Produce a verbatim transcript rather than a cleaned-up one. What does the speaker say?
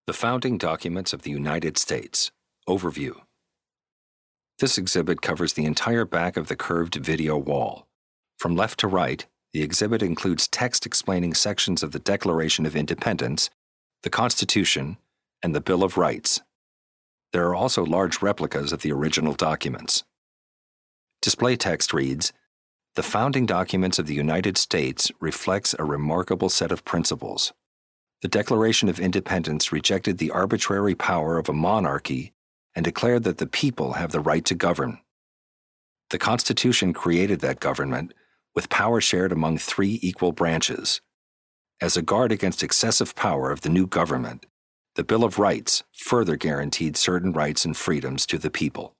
The Founding Documents of the United States. Overview. This exhibit covers the entire back of the curved video wall. From left to right, the exhibit includes text explaining sections of the Declaration of Independence, the Constitution, and the Bill of Rights. There are also large replicas of the original documents. Display text reads, "The Founding Documents of the United States reflects a remarkable set of principles. The Declaration of Independence rejected the arbitrary power of a monarchy and declared that the people have the right to govern. The Constitution created that government, with power shared among three equal branches. As a guard against excessive power of the new government, the Bill of Rights further guaranteed certain rights and freedoms to the people."